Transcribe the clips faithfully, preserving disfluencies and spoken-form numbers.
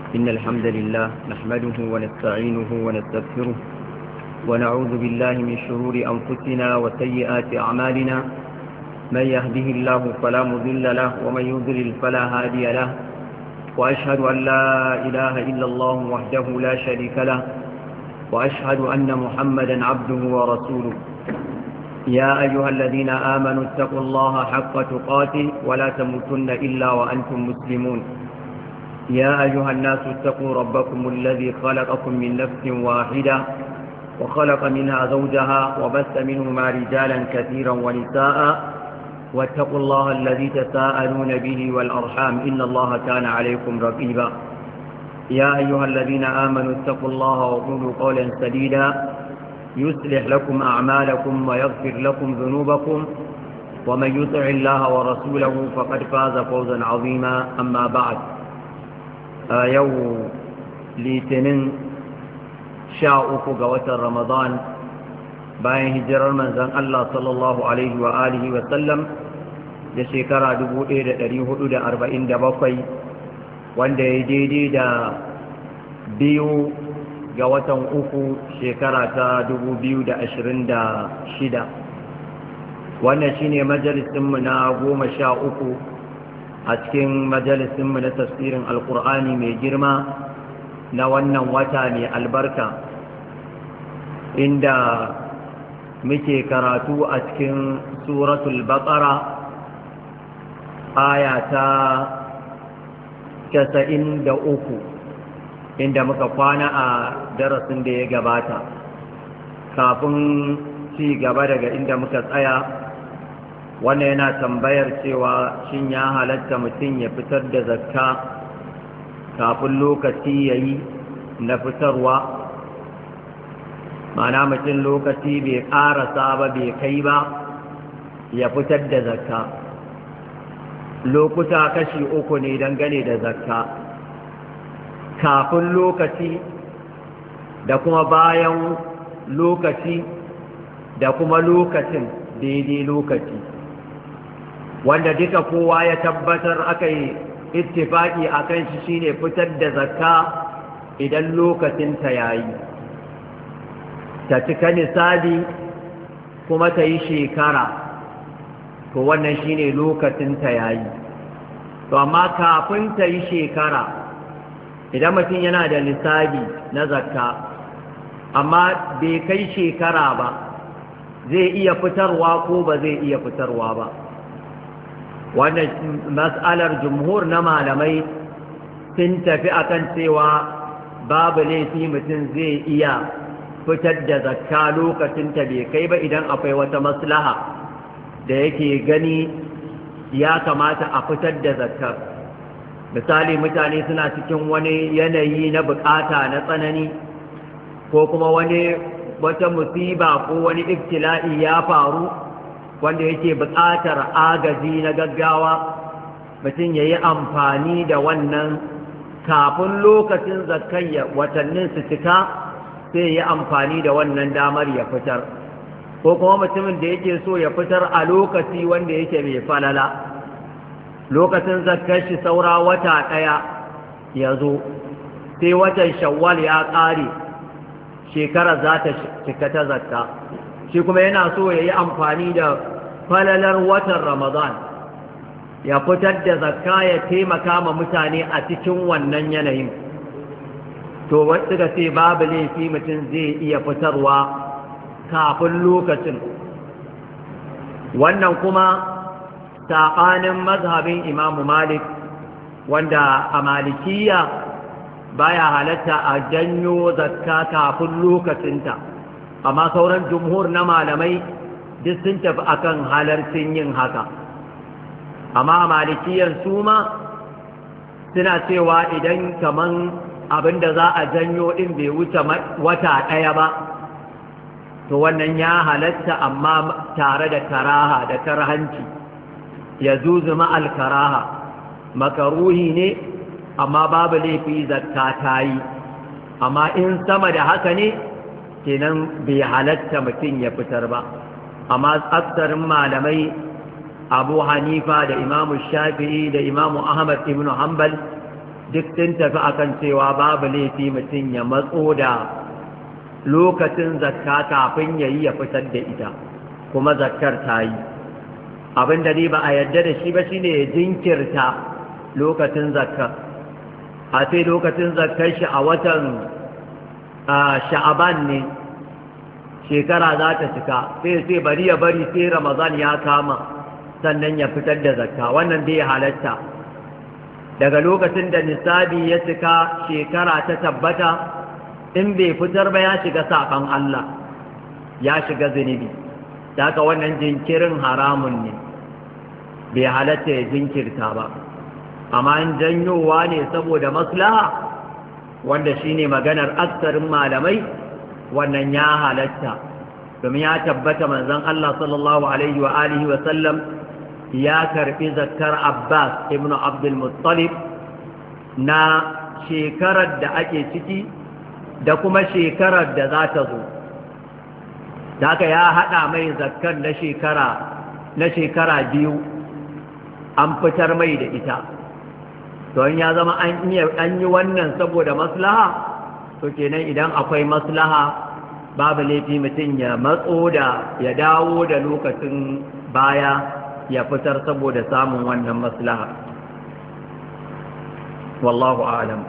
إن الحمد لله نحمده ونستعينه ونستغفره ونعوذ بالله من شرور أنفسنا وسيئات أعمالنا من يهده الله فلا مضل له ومن يضلل فلا هادي له وأشهد أن لا إله إلا الله وحده لا شريك له وأشهد أن محمدا عبده ورسوله يا أيها الذين آمنوا اتقوا الله حق تقاته ولا تموتن إلا وأنتم مسلمون يا أيها الناس اتقوا ربكم الذي خلقكم من نفس واحدة وخلق منها زوجها وبث منهما رجالا كثيرا ونساء واتقوا الله الذي تساءلون به والأرحام إن الله كان عليكم رقيبا يا أيها الذين آمنوا اتقوا الله وقولوا قولا سديدا يصلح لكم أعمالكم ويغفر لكم ذنوبكم ومن يطع الله ورسوله فقد فاز فوزا عظيما أما بعد يوم litinin sha uku ga watan ramadan bayan hijirar manzon Allah sallallahu alaihi wa alihi wa sallam da shekara dubu ɗaya da ɗari hudu da arba'in da bakwai wanda ya daidai da biyu ga watan uku shekara ta dubu biyu da ashirin da shida wannan shine majalisinmu na goma sha uku a cikin majalisinmu na tafsirin alkur'ani mai girma na wannan wata mai albarka inda muke karatu a cikin suratul baqara aya ta casa'in da uku inda muka kwana a darasin da ya gabata kafin ci gaba daga inda muka tsaya wannan yana tambayar cewa shin ya halatta mutum ya fitar da zakka kafin lokaci yayi na fitarwa mana mutum lokaci bai ƙarasa ba bai kai ba ya fitar da zakka lokuta kashi uku ne dangane da zakka kafin lokaci da kuma bayan lokaci da kuma lokacin daidai lokaci wanda duka kowa ya tabbatar aka yi ittifaki akan shi shine fitar da zakka idan lokacin ta yayi ta cika nisabi kuma ta yi shekara to wannan shine lokacin ta yayi to amma kafin ta yi shekara idan mutum yana da nisabi na zakka amma bai kai shekara ba zai iya fitarwa ko ba zai iya fitarwa ba wannan mas'alar jumhur na malamai sun tafi akan cewa babu laifi mutum zai iya fitar da zakka lokacin ta bai kai ba idan akwai wata maslaha da yake gani ya kamata a fitar da zakkar misali mutane suna cikin wani yanayi na bukata na tsanani ko kuma wani wata musiba ko wani ibtila'i ya faru wanda yake buƙatar agaji na gaggawa mutum ya yi amfani da wannan kafin lokacin zakayya watannin su cika sai ya yi amfani da wannan damar ya fitar ko kuma mutumin da yake so ya fitar a lokaci wanda yake mai falala lokacin zakkar shi saura wata ɗaya ya zo sai watan shawwal ya ƙare shekara za ta cika ta zakka shi kuma yana so ya yi amfani da falalar watan ramadan ya fitar da zakka ya taimaka ma mutane a cikin wannan yanayin to wasu ga sai babu laifi mutum zai iya fitarwa kafin lokacin wannan kuma saɓanin mazhabin imamu malik wanda a malikiya baya halatta a janyo zakka kafin lokacinta amma sauran jumhur na malamai duk sun tafi akan halarcin yin haka amma a malikiyan su ma suna cewa idan kaman abinda za a janyo din bai wuce wata ɗaya ba to wannan ya halatta amma tare da karaha da karhanci ya zuzu ma'al karaha makaruhi ne amma babu laifi zakka ta yi amma in sama da haka ne kenan bai halatta mutum ya fitar ba amma aksarin malamai abu hanifa da imamu shafi'i da imamu ahmad ibn hanbal duk sun tafi akan cewa babu laifi mutum ya matso da lokacin zakka kafin ya yi ya fitar da ita kuma zakkar ta yi. Abin da ba a yarda da shi ba shine ya jinkirta lokacin zakka, a sai lokacin zakkar shi a watan sha'aban ne shekara za ta cika, sai sai bari ya bari sai Ramadan ya kama sannan ya fitar da zakka. Wannan dai halatta daga lokacin da nisabi ya cika shekara ta tabbata, in bai fitar ba ya shiga saɓan Allah, ya shiga zunubi. Daga wannan jinkirin haramun ne, bai halatta ya jinkirta ba. Amma in janyowa ne saboda maslaha, wanda shine maganar aksarin malamai, wannan ya halatta, domin ya tabbata manzon Allah sallallahu alaihi wa alihi wa sallam ya karbi zakkar Abbas ibn Abdul Muttalib na shekarar da ake ciki da kuma shekarar da za ta zo. Daga ya haɗa mai zakkar na shekara na shekara biyu an fitar mai da ita. Don ya zama an yi wannan saboda maslaha, to kenan idan akwai maslaha babu laifi mutum ya matso da ya dawo da lokacin baya ya fitar saboda samun wannan maslaha. Wallahu a'lam.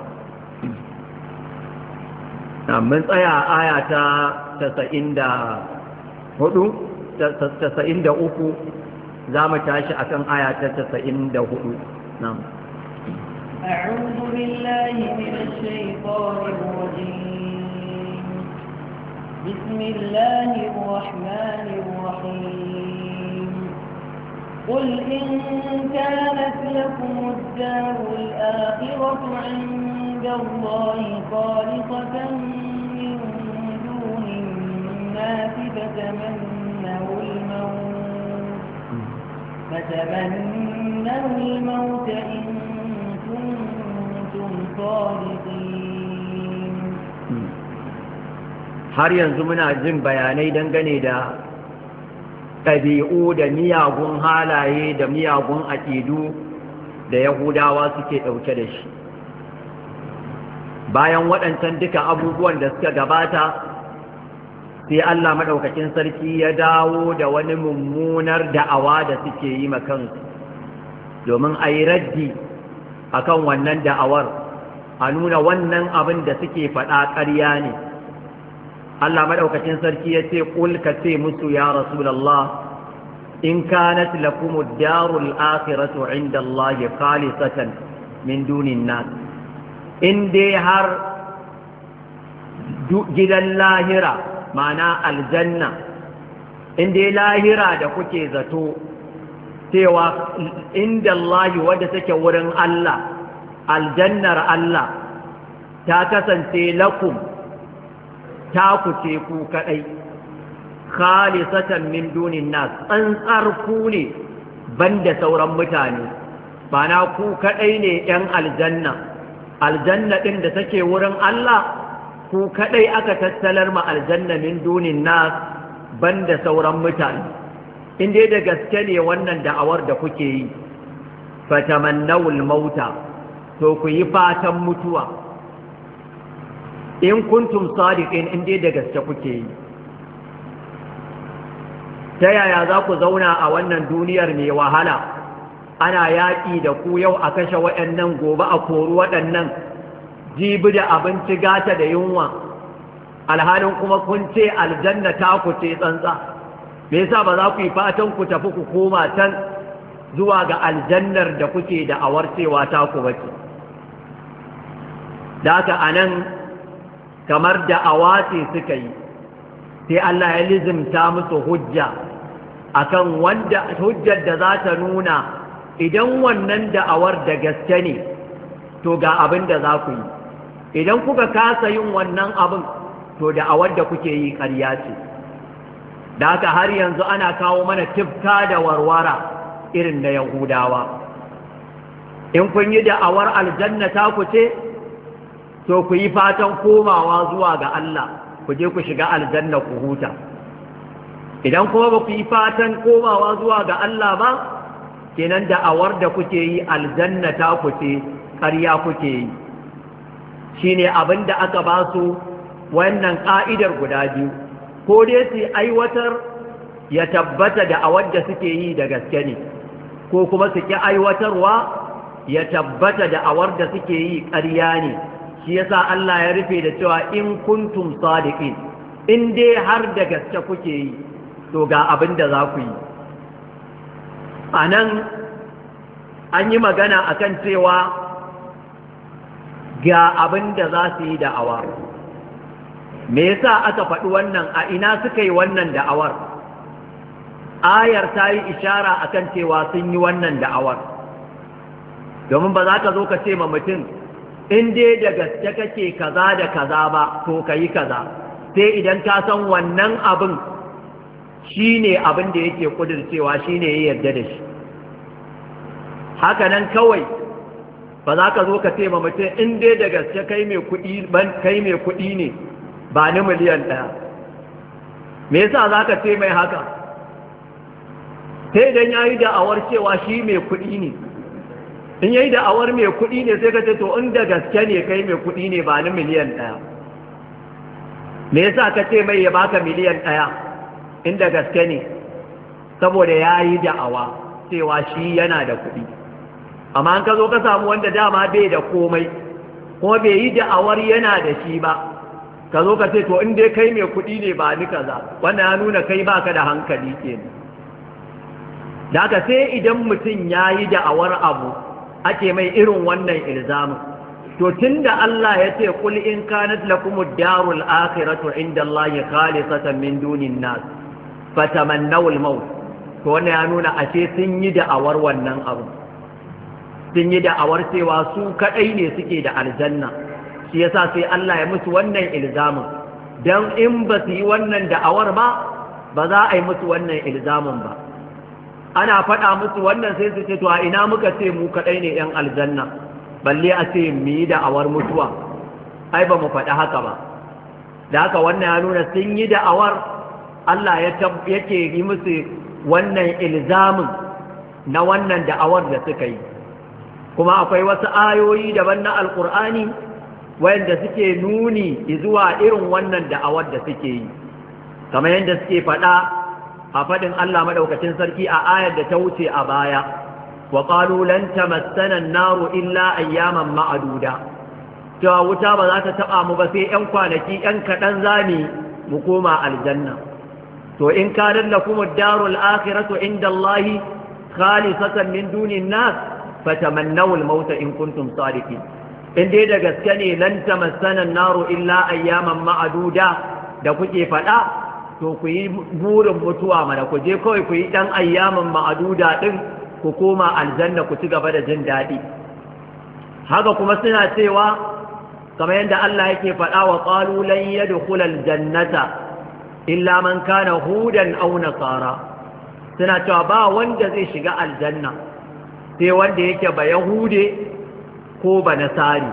Mun tsaya aya ta tasa'in da hudu, tasa'in da uku, za mu tashi akan aya ta tasa'in da hudu. Na'am. أعوذ بالله من الشيطان الرجيم. بسم الله الرحمن الرحيم. قل إن كانت لكم الدار الآخرة عند الله خالصة من دون الناس فتمنوا الموت فتمنوا الموت إن كنتم صادقين. har yanzu muna jin bayanai dangane da ɗabi'u da miyagun halaye da miyagun aƙidu da Yahudawa suke ɗauke da shi. Bayan waɗancan duka abubuwan da suka gabata, sai Allah maɗaukakin sarki ya dawo da wani mummunar da'awa da suke yi makansu, domin a yi raddi a kan wannan da'awar, a nuna wannan abin da suke faɗa ƙarya ne. Allah maɗaukacin sarki ya ce ƙul ka ce musu ya Rasulallah, in kanat lakumud darul akhiratu inda Allah khalisatan min dunin nas, in dai har gidan lahira ma'ana aljanna, in dai lahira da kuke zato cewa inda Allah wadda take wurin Allah, aljannar Allah ta kasance lakum ta ku ce ku kadai khalisatan min dunin nas, tsantsar ku ne banda sauran mutane, bana ku kadai ne yan aljanna, aljanna din da take wurin Allah ku kadai aka tattalar ma aljanna min dunin nas banda sauran mutane. In dai da gaske ne wannan da'awar da kuke yi, fatamannawul mauta, to ku yi fatan mutuwa in kuntum sadiqin, in dai da gaske kuke yi. Ta yaya za ku zauna a wannan duniyar mai wahala, ana yaƙi da ku, yau a kashe waɗannan, gobe a kori waɗannan, jibi da abinci gata da yunwa, alhalin kuma kun ce aljanna ta ku ce tsantsa? Me yasa ba za ku yi fatan ku tafi ku koma can zuwa ga aljannar da kuke da awarcewa ta ku bace? Da haka anan kamar da awace suka yi, sai Allah ya lizimta musu hujja akan wanda hujjar da za ta nuna idan wannan da'awar da gaske ne, to ga abin da za ku yi. Idan kuka kasa yin wannan abin, to da'awar da kuke yi ƙarya ce. Da haka har yanzu ana kawo mana tifka da warwara irin na Yahudawa. In kun yi da'awar aljanna ta ku ce, to ku yi fatan komawa zuwa ga Allah, ku je ku shiga aljanna ku huta. Idan kuma ba ku yi fatan komawa zuwa ga Allah ba, kenan da'awar da kuke yi aljanna ta ku ce ƙarya kuke yi. Shine abin da aka ba su wannan ƙa'idar guda biyu, ko dai su aiwatar ya tabbata da awar da suke yi da gaske ne, ko kuma su ki aiwatarwa ya tabbata da awar da suke yi ƙarya ne. Shi yasa Allah ya rufe da cewa in kuntum sadiqin, in dai har da gaske kuke yi to ga abin da za ku yi. A nan an yi magana akan cewa ga abin da za su yi da'awa. Me yasa aka faɗi wannan, a ina suka yi wannan da'awar? Ayar ta yi ishara akan cewa sun yi wannan da'awar, domin ba za ka zo ka ce ma mutum in dai da gaske kake kaza da kaza ba to ka yi kaza, sai idan ka san wannan abin shi ne abin da yake ƙudurcewa, shi ne ya yarda da shi. Haka nan kawai ba za ka zo ka ce ma mutum in dai da gaske kai mai kuɗi ne ba ni miliyan ɗaya. Me yasa za ka ce mai haka? sai idan ya yi da'awar cewa shi mai kuɗi ne. In ya yi da'awar mai kuɗi ne sai ka ce to in da gaske ne kai mai kuɗi ne ba ni miliyan ɗaya. Me yasa ka ce mai ya baka miliyan ɗaya in da gaske ne? Saboda ya yi da'awa cewa shi yana da kuɗi. Amma an ka zo ka samu wanda dama bai da komai kuma bai yi da'awar yana da shi ba, ka zo ka ce to in dai kai mai kuɗi ne ba ni kaza, wannan ya nuna kai baka da hankali kenan. Da haka sai idan mutum ya yi da'awar abu ake mai irin wannan ilzamin. To tunda Allah ya ce kul in kanat lakumud darul akhiratu inda Allah khalisatan min dunin nas fatamannawul maut, to wannan ya nuna ashe sun yi da'awar wannan abu, sun yi da'awar cewa su kadai ne suke da aljanna. Shi yasa sai Allah ya musu wannan ilzamin, dan in ba su yi wannan da'awar ba ba za a yi musu wannan ilzamin ba. Ana faɗa musu wannan sai su ce to a ina muka ce mu kadai ne yan aljanna, balle a ce mu yi da'awar mutuwa, ai ba mu faɗi haka ba. Da haka wannan ya nuna sun yi da'awar, Allah ya yake yi musu wannan ilzamin na wannan da'awar da suka yi. Kuma akwai wasu ayoyi daban na alkur'ani wayanda suke nuni zuwa irin wannan da'awar da suke yi, kamar yadda suke faɗa a faɗin Allah madaukakin sarki a ayar da ta wuce a baya, wa qalu lan tamassana an-naru illa ayyaman ma'duda, cewa wuta ba za ta taba mu ba sai ƴan kwanaki ƴan kaɗan zami mu koma aljanna. To in kana lakum ad-darul akhiratu inda Allah khalisatan min dunin nas fatamannaw al-maut in kuntum sadiqin. In dai da gaske ne lan tamassana an-naru illa ayyaman ma'duda da kuke faɗa, to ku yi burin mutuwa mana, ku je kawai ku yi ɗan ayyaman ma'aduda ɗin ku koma aljanna ku ci gaba da jin daɗi. Haka kuma suna cewa kamar yadda Allah yake faɗa wa qalu lan yadkhula aljannata illa man kana hudan aw nasara, suna cewa ba wanda zai shiga aljanna sai wanda yake ba yahude ko ba nasari.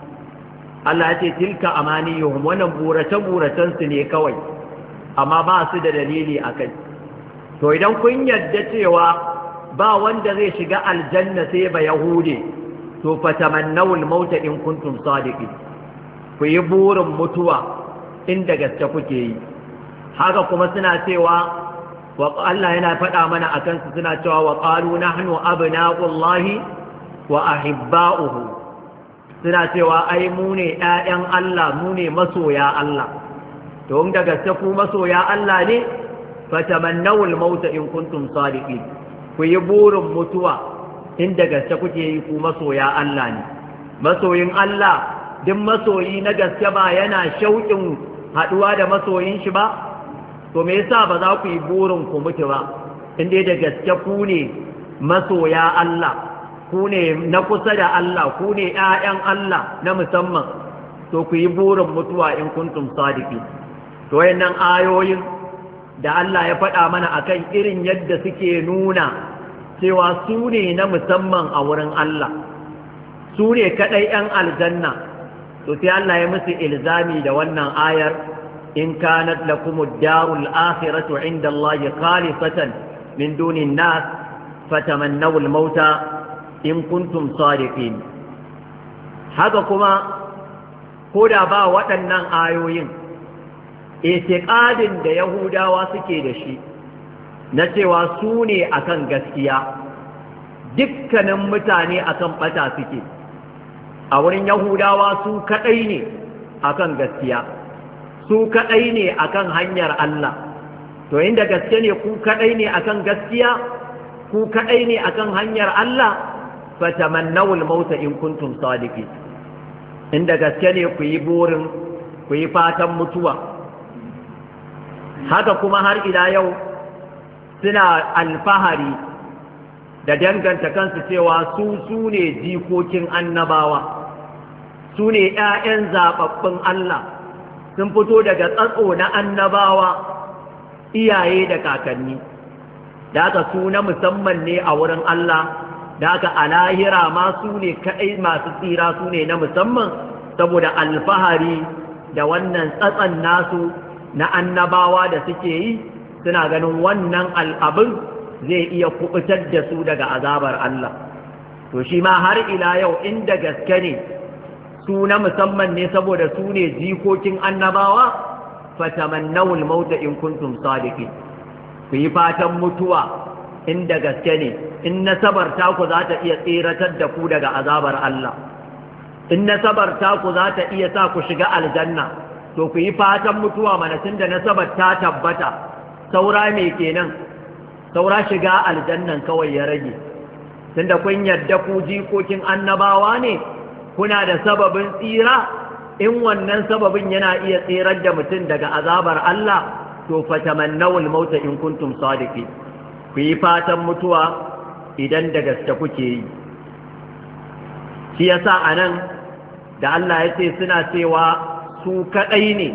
Allah ya ce tilka amaniyuhum, wannan burace buracen su ne kawai, amma ba su da dalili a kai. To idan kun yadda cewa ba wanda zai shiga aljanna sai ba yahude, to fatamannawul mauta in kuntum sadiqin, ku yi burin mutuwa inda gaske kuke yi. Haka kuma suna cewa wa Allah yana faɗa mana akan su, suna cewa wa qalu nahnu abna'ullahi wa ahibba'uhu, suna cewa ai mu ne ƴaƴan Allah, mu ne masoya Allah. To in da gaske ku masoya Allah ne, fatamannawul mauta in kuntum sadiqin, ku yi burin mutuwa inda gaske kuke yi ku masoya Allah ne. Masoyin Allah, duk masoyi na gaske ba yana shauƙin haɗuwa da masoyin shi ba, to me yasa ba za ku yi burin ku mutu ba? Inda da gaske ku ne masoya Allah, ku ne na kusa da Allah, ku ne ƴaƴan Allah na musamman, to ku yi burin mutuwa in kuntum sadiqin. To wayannan ayoyin da Allah ya faɗa mana akan irin yadda suke nuna cewa su ne na musamman a wurin Allah, su ne kaɗai ‘yan aljanna, to sai Allah ya musu ilzami da wannan ayar, in kanat lakumud darul akhiratu inda Allah khalisatan min dunin nas fatamannawul mauta in kuntum sadiqin. haka kuma ko da ba waɗannan ayoyin itiqadin da yahudawa suke da shi na cewa su ne akan gaskiya, dukkanin mutane akan bata suke, a wurin yahudawa su kadai ne akan gaskiya, su kadai ne akan hanyar Allah. To inda gaske ne ku kadai ne akan gaskiya, ku kadai ne akan hanyar Allah, fatamannawul mauta in kuntum sadiqin. Inda gaske ne ku yi burin, ku yi fatan mutuwa. Haka kuma har ila yau suna alfahari da danganta kansu cewa su su ne jikokin annabawa, su ne ‘ya'yan zaɓaɓɓun Allah, sun fito daga tsatso na annabawa, iyaye da kakanni, da aka su na musamman ne a wurin Allah, da aka a lahira ma su ne kaɗai masu tsira, su ne na musamman saboda alfahari da wannan tsatson nasu na annabawa da suke yi, suna ganin wannan al'abin zai iya kubutar da su daga azabar Allah. To shi ma har ila yau inda gaske ne su na musamman ne saboda su ne jikokin annabawa, fatamannawul mauta in kuntum sadiqin, ku yi fatan mutuwa inda gaske ne, in nasabar taku za ta iya tseratar da ku daga azabar Allah, in nasabar taku za ta iya sa ku shiga aljanna, to ku yi fatan mutuwa mana tunda nasabar ta tabbata, saura me kenan, saura shiga aljannan kawai ya rage, tunda kun yadda ku jikokin annabawa ne, kuna da sababin tsira, in wannan sababin yana iya tsirar da mutum daga azabar Allah, to fatamannawul mauta in kuntum sadiqin, ku yi fatan mutuwa idan da gaske kuke yi. Shi yasa anan da Allah ya ce suna cewa su kadai ne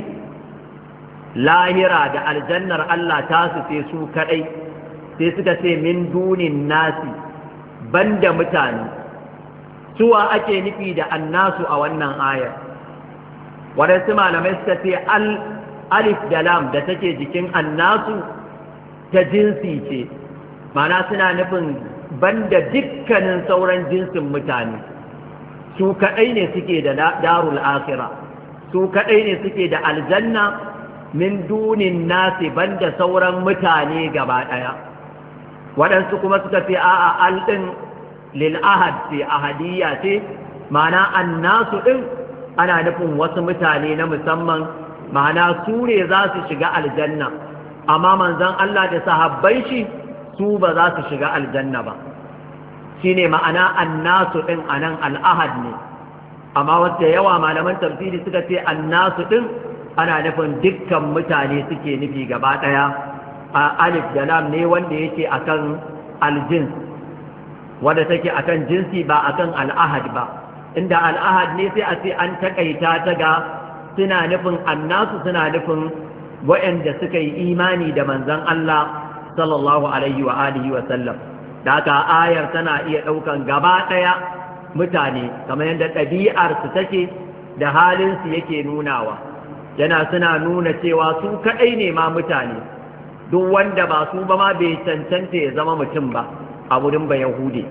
lahira da aljannar Allah ta su ce su kadai, sai suka ce min dunin nasi, banda mutane. Suwa ake nufi da annasu a wannan ayar? Waɗansu malamai suka ce alif da lam da take jikin annasu ta jinsi ce, mana suna nufin banda dukkanin sauran jinsin mutane, su kaɗai ne suke da darul akhira, su kaɗai ne suke da aljanna min dunin nasi banda sauran mutane gaba ɗaya. Waɗansu kuma suka ce a'a al ɗin lil ahad ce, ahadiyya ce, mana annasu ɗin ana nufin wasu mutane na musamman, ma'ana su ne za su shiga aljanna, amma manzon Allah da sahabbai shi su ba za su shiga aljanna ba. Shi ne ma'ana annasu ɗin a nan al'ahad ne, amma wadda yawa malaman tafsiri suka ce annasu ɗin ana nufin dukkan mutane suke nufi gaba ɗaya, a alif da lam ne wanda yake akan aljins, wadda take akan jinsi ba akan al'ahad ba. Inda al'ahad ne sai a ce an takaita ta ga suna nufin annasu, suna nufin waɗanda suka yi imani da manzon Allah sallallahu alaihi wa alihi wa sallam. Da haka ayar tana iya ɗaukan gaba ɗaya mutane, kamar yadda ɗabi'arsu take da halinsu yake nunawa, yana suna nuna cewa su kaɗai ne ma mutane, duk wanda ba su ba ma bai cancanta ya zama mutum ba a wurin ba Yahudi.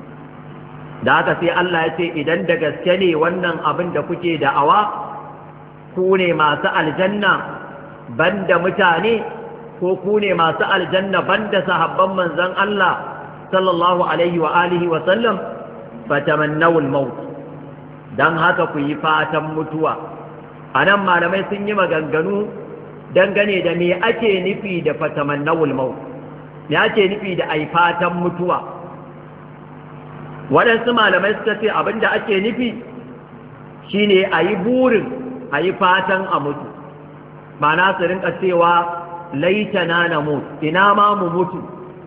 Da haka sai Allah ya ce idan da gaske ne wannan abin da kuke da'awa, ku ne masu aljanna banda mutane, ko ku ne masu aljanna banda sahabban manzon Allah sallallahu alaihi wa alihi wa sallam, fatamannawul maut, dan haka ku yi fatan mutuwa. Anan malamai sun yi maganganu dangane da me ake nufi da fatamannawul maut, me ake nufi da ai fatan mutuwa. Waɗansu malamai suka ce abinda ake nufi shine a yi burin, a yi fatan a mutu, ma'ana su rinka cewa laitana na mutu, ina ma mu mutu,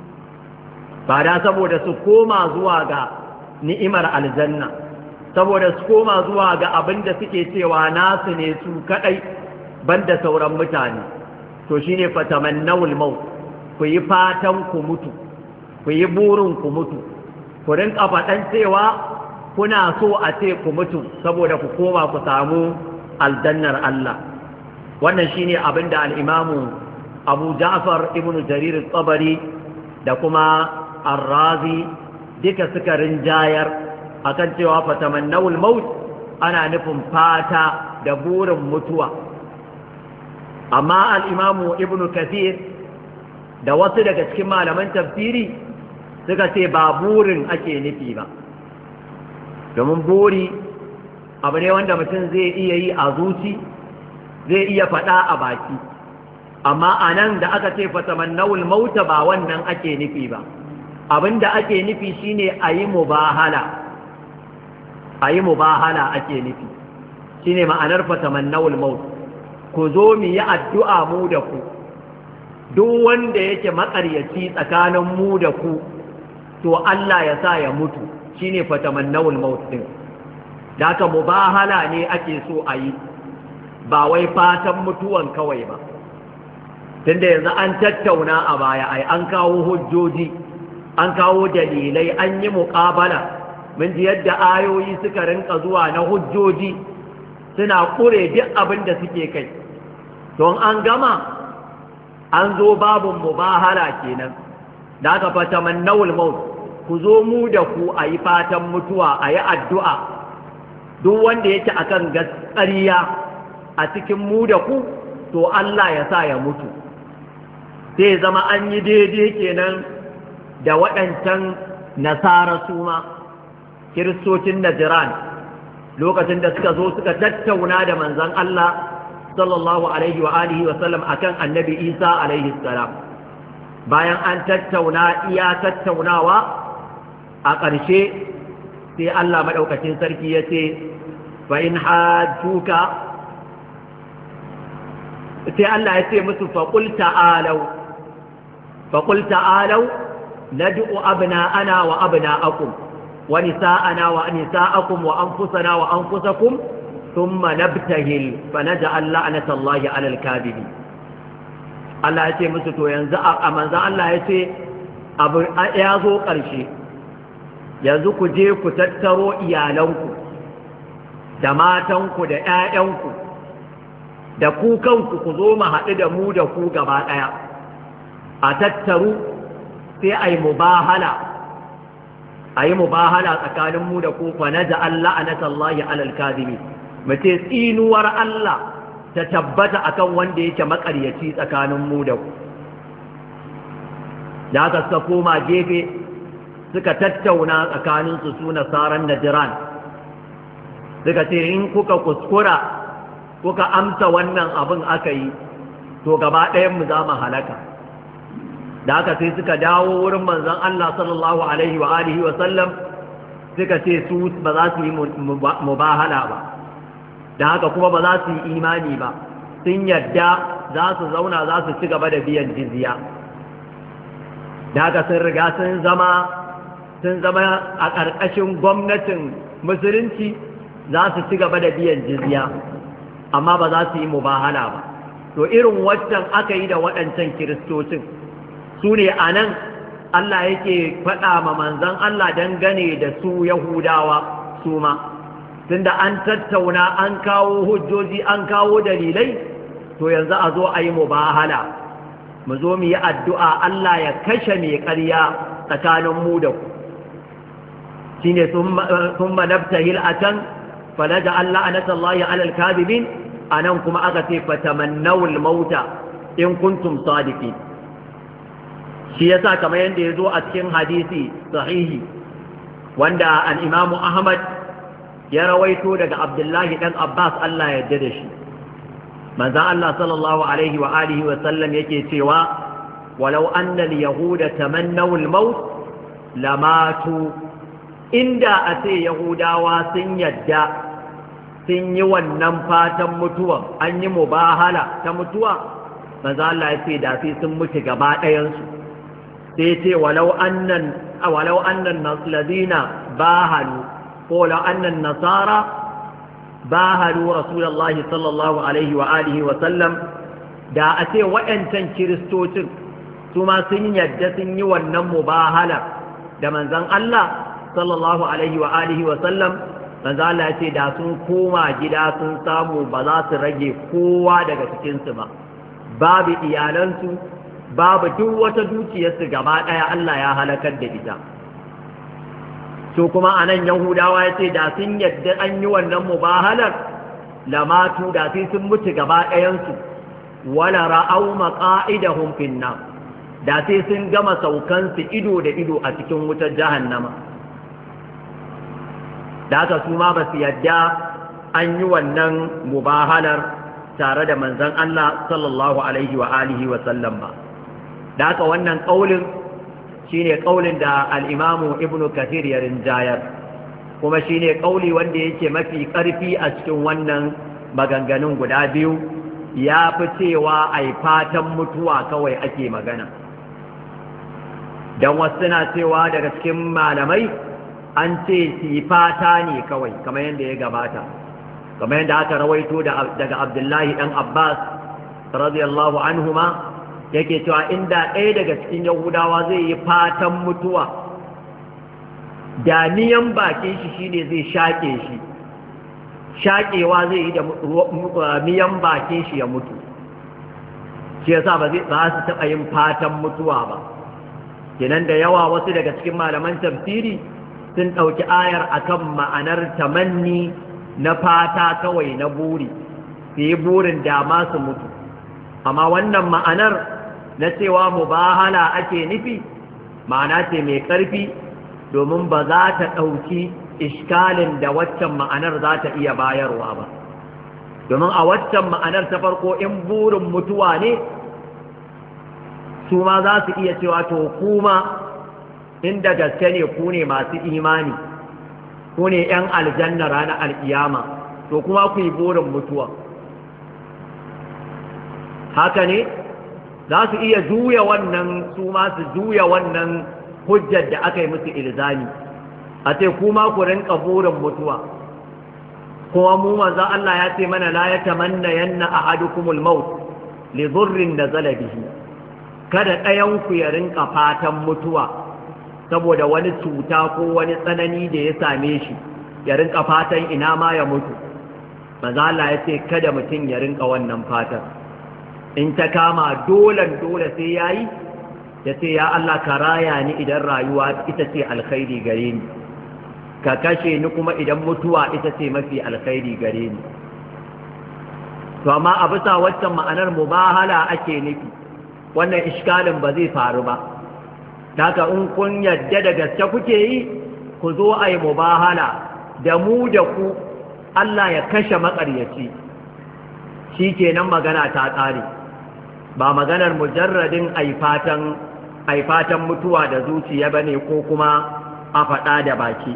ba da saboda su koma zuwa ga ni'imar aljanna, saboda su koma zuwa ga abinda suke cewa nasu ne su kaɗai banda sauran mutane. To shine fatamannawul maut, ku yi fatan ku mutu, ku yi burin ku mutu, ku rinka faɗan cewa kuna so a ce ku mutu saboda ku koma ku samu aljannar Allah. Wannan shine abin da al-Imamu Abu Ja'far ibn Jarir al-Tabari da kuma Ar-Razi duka suka rinjayar akan cewa fatamannawul maut ana nufin fata da burin mutuwa. Amma al'imamu Ibn Kathir da wasu daga cikin malaman tafsiri suka ce ba burin ake nufi ba, domin buri abu ne wanda mutum zai iya yi a zuci, zai iya faɗa a baki. Amma a nan da aka ce fatamannawul mauta ba wannan ake nufi ba, abinda ake nufi shine a yi mubahala, a yi mubahala ake nufi shine ma'anar fatamannawul maut. Ku zo mu yi addu'a mu da ku, duk wanda yake maƙaryaci tsakanin mu da ku to Allah ya sa ya mutu, shine fatamannawul maut din. Da haka mubahala ne ake so a yi, ba wai fatan mutuwan kawai ba. Tunda yanzu an tattauna a baya, ai an kawo hujjoji, an kawo dalilai, an yi muƙabala, mun ji yadda ayoyi suka rinka zuwa na hujjoji suna ƙure duk abin da suke kai. Don an gama, an zo babun mubahala kenan. Da aka fatamannawul maut, ku zo mu da ku a yi fatan mutuwa, a yi addu'a. Duk wanda yake akan gaskariya a cikin mu da ku, to Allah ya sa ya mutu. Sai zama an yi daidai kenan da waɗancan nasara su ma, kiristocin Najran, lokacin da suka zo suka tattauna da manzon Allah sallallahu alaihi wa alihi wa sallam akan annabi Isa alaihi salam. Bayan an tattauna iya tattaunawa, a ƙarshe sai Allah madaukakin sarki ya ce fa in hajjuka, sai Allah ya ce musu faqul ta'alu faqul ta'alu nad'u abna'ana wa abna'akum wa nisa'ana wa nisa'akum wa anfusana wa anfusakum thumma nabtahil fa naj'al la'natallahi 'alal kadhibin. Allah ya ce musu to yanzu a manzon Allah ya ce abu ya zo ƙarshe, yanzu ku je ku tattaro iyalanku da matanku da ƴaƴanku da ku kanku, ku zo mu haɗu da mu da ku gaba ɗaya, a tattaru sai a yi mubahala a yi mubahala tsakanin mu da ku, fa naj'al la'natallahi 'alal kadhibin. Mace tsinuwar Allah ta tabbata akan wanda yake makaryaci tsakanin mu da ku. Da haka suka koma gefe suka tattauna tsakaninsu su nasaran Najran, suka ce in kuka kuskura kuka amsa wannan abin aka yi, to gaba ɗayan mu za mu halaka. Da haka sai suka dawo wurin manzon Allah sallallahu alaihi wa alihi wa sallam, suka ce su ba za su yi mubahala ba, da haka kuma ba za su yi imani ba, sun yadda za su zauna za su ci gaba da biyan jizya. Da haka sun riga sun zama sun zama a ƙarƙashin gwamnatin musulunci, za su ci gaba da biyan jizya, amma ba za su yi mubahala ba. To irin waccan aka yi da waɗancan kiristocin, su ne a nan Allah yake faɗa ma manzon Allah dangane da su Yahudawa su ma. Tunda an tattauna, an kawo hujjoji, an kawo dalilai, to yanzu a zo a yi mubahala, mu zo mu yi addu'a Allah ya kashe mai ƙarya tsakanin mu da ku. Shi ne sun manabtahil a can, falaja Allah a nasallahi alal kadibin, a nan kuma aka ce fatamannawul mauta in kuntum sadiki. Shi ya sa kamar yadda ya zo a cikin hadisi sahihi, wanda al'imamu Ahmad ya rawaito daga Abdullahi ɗan Abbas Allah ya yarda da shi. Manzan Allah sallallahu alaihi wa alihi wa sallam yake cewa walau annal yahuda tamannawul maut lamatu, inda a ce yahudawa sun yadda sun yi wannan fatan mutuwa, an yi mubahala ta mutuwa, manzan Allah ya ce da sai sun mutu gaba ɗayansu. Sai ce walau annan walau annan ladina bahalu ko la annan nasara bahalu rasulullahi sallallahu alaihi wa alihi wa sallam, da a ce waɗancan kiristocin su ma sun yadda sun yi wannan mubahala da manzon Allah sallallahu alaihi wa alihi wa sallam, manzon Allah ya ce da sun koma gida sun samu ba za su rage kowa daga cikinsu ba, babu iyalansu, babu duk wata dukiyarsu, gaba ɗaya Allah ya halakar da ita. su kuma anan yahudawa ya ce da sun yadda an yi wannan mubahalar lamatu da sai sun mutu gaba ɗayansu wala ra'au maqa'idahum finna da sai sun gama saukansu ido da ido a cikin wutar jahannama da haka su ma ba su yadda an yi wannan mubahalar tare da manzon Allah sallallahu alaihi wa alihi wa sallam ba da haka wannan kaulin shine kaulin da al-Imam Ibn Kathir ya rinjayar kuma shine kauli wanda yake mafi karfi a cikin wannan maganganun guda biyu ya fi cewa ai fatan mutuwa kawai ake magana dan wasu na cewa daga cikin malamai an ce su fata ne kawai kamar yadda ya gabata kamar yadda aka rawaito daga Abdullahi dan Abbas radiyallahu anhuma yake cewa inda ɗaya daga cikin Yahudawa zai yi fatan mutuwa da niyan bakin shi shine zai shaƙe shi shaƙewa zai yi da miyan bakin shi ya mutu shi yasa ba zai ba su taɓa yin fatan mutuwa ba kenan da yawa wasu daga cikin malaman tafsiri sun ɗauki ayar akan ma'anar tamanni na fata kawai na buri su yi burin dama su mutu amma wannan ma'anar na cewa mubahala ake nufi ma'ana ce mai ƙarfi domin ba za ta ɗauki iskalin da waccan ma'anar za ta iya bayarwa ba domin a waccan ma'anar ta farko in burin mutuwa ne su ma za su iya cewa to kuma inda gaske ne ku ne masu imani ku ne 'yan aljanna ranar alkiyama to kuma ku yi burin mutuwa haka ne za su iya juya wannan su ma su juya wannan hujjar da aka yi musu ilzami a ce kuma ku rinka burin mutuwa kuma mu manzo Allah ya ce mana la yatamanna yanna ahadukumul maut li dhurrin nazala bihi kada ɗayan ku ya rinka fatan mutuwa saboda wani cuta ko wani tsanani da ya same shi ya rinka fatan ina ma ya mutu manzo Allah ya ce kada mutum ya rinka wannan fatan in ta kama dolan dole sai yayi ya ce ya Allah ka raya ni idan rayuwa ita ce alkhairi gare ni ka kashe ni kuma idan mutuwa ita ce mafi alkhairi gare ni to amma a bisa waccan ma'anar mubahala ake nufi wannan iskalin ba zai faru ba haka in kun yadda da gaske kuke yi ku zo a yi mubahala da mu da ku Allah ya kashe maƙaryaci shi kenan magana ta ƙare ba maganar mujarradin aifatan mutuwa da zuciya ba ne ko kuma a faɗa da baki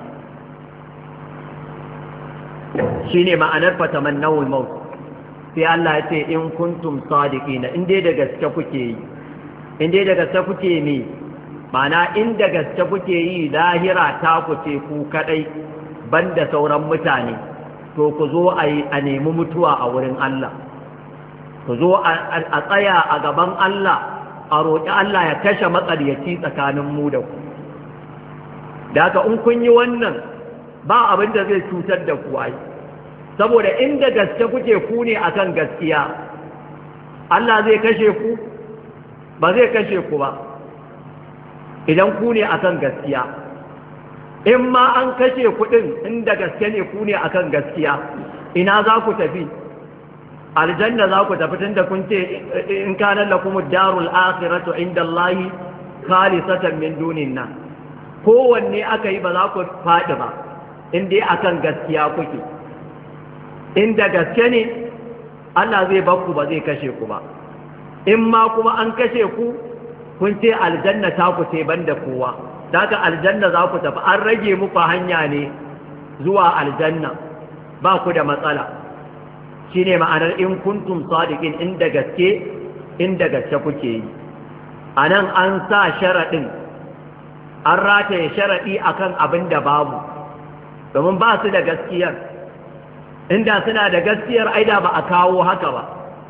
shi ne ma'anar fataman nawul maut sai Allah ya ce in kuntum sadiqina in dai da gaske kuke yi in dai da gaske kuke ne ma'ana in da gaske kuke yi lahira ta ku ce ku kadai banda sauran mutane to ku zo a nemi mutuwa a wurin Allah ku zo a tsaya a gaban Allah a roƙi Allah ya kashe matsaryaci tsakanin mu da ku da haka in kun yi wannan ba abin da zai cutar da ku ai saboda inda gaske kuke ku ne akan gaskiya Allah zai kashe ku ba zai kashe ku ba idan ku ne akan gaskiya in ma an kashe ku din inda gaske ne ku ne akan gaskiya ina za ku tafi aljanna za ku tafi tunda kun ce in kana lakum ad-darul akhiratu inda Allah khalisatan min dunin nas kowanne aka yi ba za ku faɗi ba in dai akan gaskiya kuke inda gaske ne Allah zai bakku ba zai kashe ku ba in ma kuma an kashe ku kun ce aljanna ta ku ce banda kowa daga aljanna za ku tafi an rage muku hanya ne zuwa aljanna ba ku da matsala shine ma'anar in kuntum sadiqin inda gaske inda gaske kuke yi anan an sa sharadin an rataye sharadi akan abin da babu domin ba su da gaskiyar inda suna da gaskiyar aida ba a kawo haka ba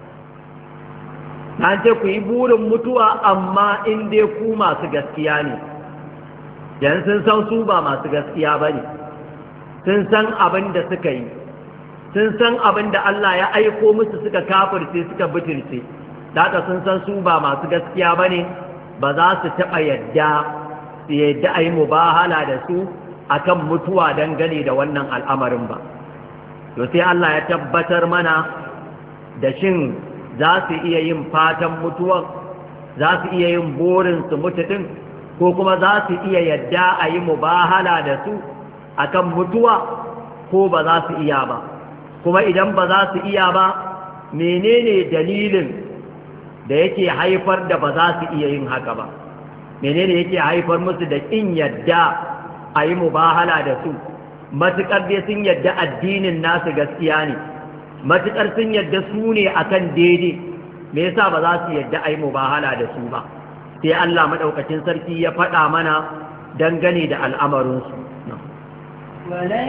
an ce ku yi burin mutuwa amma in dai ku masu gaskiya ne yan sun san su ba masu gaskiya ba ne sun san abin da suka yi sun san abin da Allah ya aiko musu suka kafirce suka butulce da haka sun san su ba masu gaskiya ba ne ba za su taɓa yadda su yadda a yi mubahala da su akan mutuwa dangane da wannan al'amarin ba. To sai Allah ya tabbatar mana da shin za su iya yin fatan mutuwan, za su iya yin burin su mutu din, ko kuma za su iya yadda a yi mubahala da su akan mutuwa, ko ba za su iya ba. Kuma idan ba za su iya ba, menene dalilin da yake haifar da ba za su iya yin haka ba? Menene yake haifar musu da kin yadda a yi mubahala da su, matuƙar dai sun yadda addinin nasu gaskiya ne, matuƙar sun yadda su ne akan daidai, me yasa ba za su yadda a yi mubahala da su ba? Sai Allah maɗaukacin sarki ya faɗa mana dangane da al'amarinsu. ولن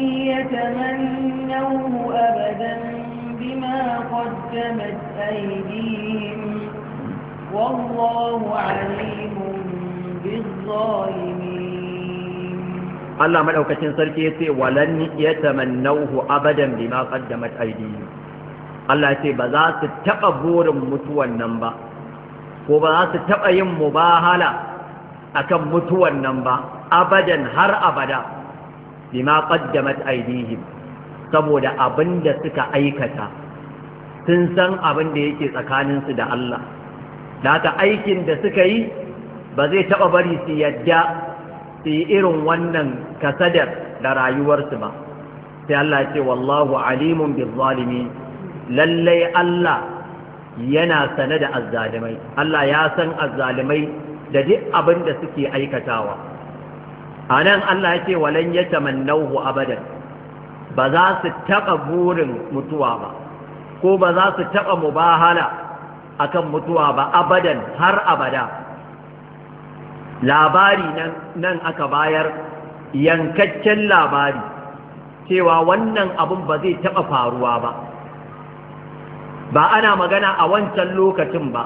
يتمنوه أبدا بما قدمت أيديهم والله عليم بالظالمين. الله مدوكتين سركي يتي ولن يتمنوه أبدا بما قدمت أيديهم. الله يتي بذا ستقبور متوى النمبا وبذا ستقيم مباهلة أكم متوى النمبا أبدا هر أبدا bima qaddamat aydihim, saboda abinda suka aikata sun san abin da yake tsakaninsu da Allah, da haka aikin da suka yi ba zai taba bari su yadda su yi irin wannan kasadar da rayuwarsu ba. Sai Allah ya ce wallahu alimun bil zalimin, lallai Allah yana sane da azzalimai, Allah ya san azzalimai da duk abin da suke aikatawa. A nan Allah ya ce walan ya tamannahu abadan, ba za su taɓa burin mutuwa ba, ko ba za su taɓa mubahala akan mutuwa ba abadan har abada. Labari nan, nan aka bayar yankaccen labari cewa wannan abun ba zai taɓa faruwa ba, ba ana magana a wancan lokacin ba,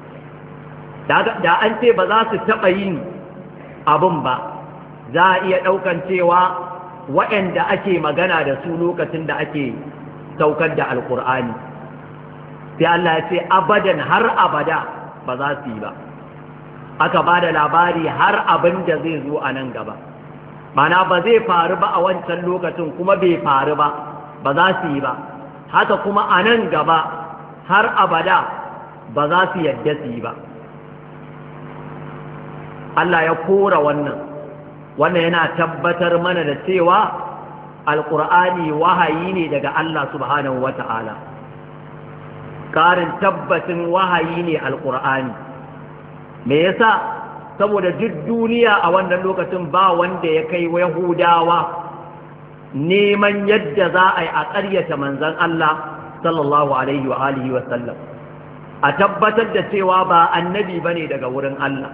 da an ce ba za su taɓa yin abun ba, za a iya ɗaukan cewa waɗanda ake magana da su lokacin da ake saukar da alƙur'ani. Sai Allah ya ce abadan har abada ba za su yi ba, aka ba da labari har abin da zai zo a nan gaba, mana ba zai faru ba a wancan lokacin kuma bai faru ba, ba za su yi ba, haka kuma a nan gaba har abada ba za su yadda su yi ba. Allah ya kora wannan wannan yana tabbatar mana da cewa alƙur'ani wahayi ne daga Allah subhanahu wata'ala. Ƙarin tabbacin wahayi ne alƙur'ani. Me yasa? Saboda duk duniya a wannan lokacin ba wanda ya kai Yahudawa neman yadda za a yi a ƙaryata manzon Allah sallallahu alaihi wa alihi wa sallam, a tabbatar da cewa ba annabi bane daga wurin Allah.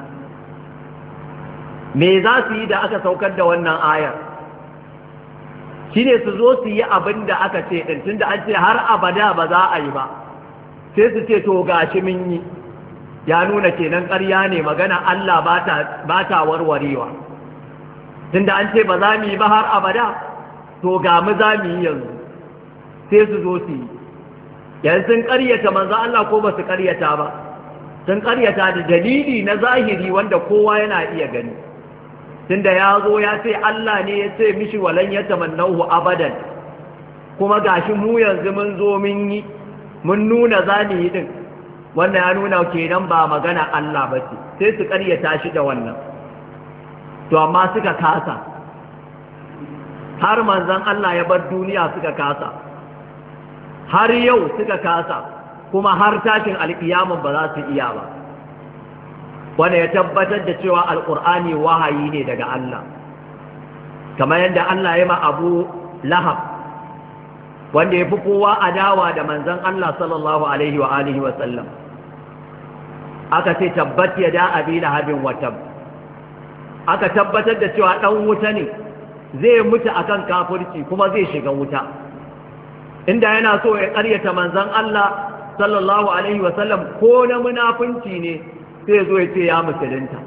Me za su yi da aka saukar da wannan ayar? Shi ne su zo su yi abin da aka ce ɗin, tun da an ce har abada ba za a yi ba, sai su ce to gashi mun yi, ya nuna kenan ƙarya ne, magana Allah ba ta warwarewa. Tun da an ce ba za mu yi ba har abada, to ga mu za mu yi yanzu, sai su zo su yi. Yanzu sun ƙaryata manzo Allah ko ba su ƙaryata ba? Sun ƙaryata da dalili na zahiri wanda kowa yana iya gani. Tunda ya zo ya ce Allah ne ya ce mishi walan ya tamannahu abadan, kuma gashi mu yanzu mun zo mun yi, mun nuna za mu yi din, wannan ya nuna kenan ba magana Allah ba ce, sai su ƙaryata shi da wannan. To amma suka kasa, har manzon Allah ya bar duniya suka kasa, har yau suka kasa, kuma har tashin alƙiyamun ba za su iya ba. Wanda ya tabbatar da cewa alƙur'ani wahayi ne daga Allah, kamar yadda Allah ya ma Abu Lahab, wanda ya fi kowa adawa da manzon Allah sallallahu alaihi wa alihi wa sallam, aka ce tabbat ya da abi lahabin watab, aka tabbatar da cewa ɗan wuta ne, zai mutu akan kafirci kuma zai shiga wuta. Inda yana so ya ƙaryata manzon Allah sallallahu alaihi wa sallam ko na munafunci ne, sai zo ya ce ya musulunta,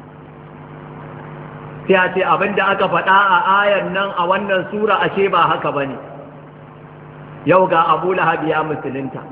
sai a ce abinda aka faɗa a ayan nan a wannan sura ashe ba haka ba ne. Yau ga Abu Lahab ya musulunta,